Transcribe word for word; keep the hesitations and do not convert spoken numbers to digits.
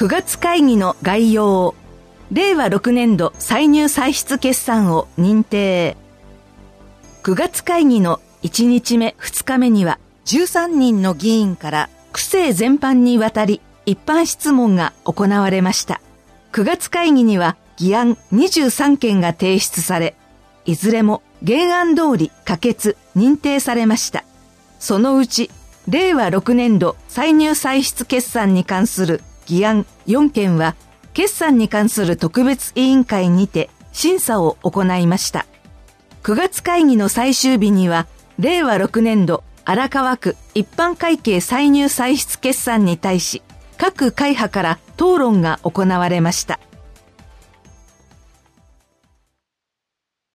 くがつ会議の概要。れいわろくねんど歳入歳出決算を認定。くがつ会議のいちにちめふつかめにはじゅうさんにんの議員から区政全般にわたり一般質問が行われました。くがつ会議には議案にじゅうさんけんが提出され、いずれも原案通り可決・認定されました。そのうち、れいわろくねんど歳入歳出決算に関する議案よんけんは、決算に関する特別委員会にて審査を行いました。くがつ会議の最終日には、れいわろくねんど荒川区一般会計歳入歳出決算に対し、各会派から討論が行われました。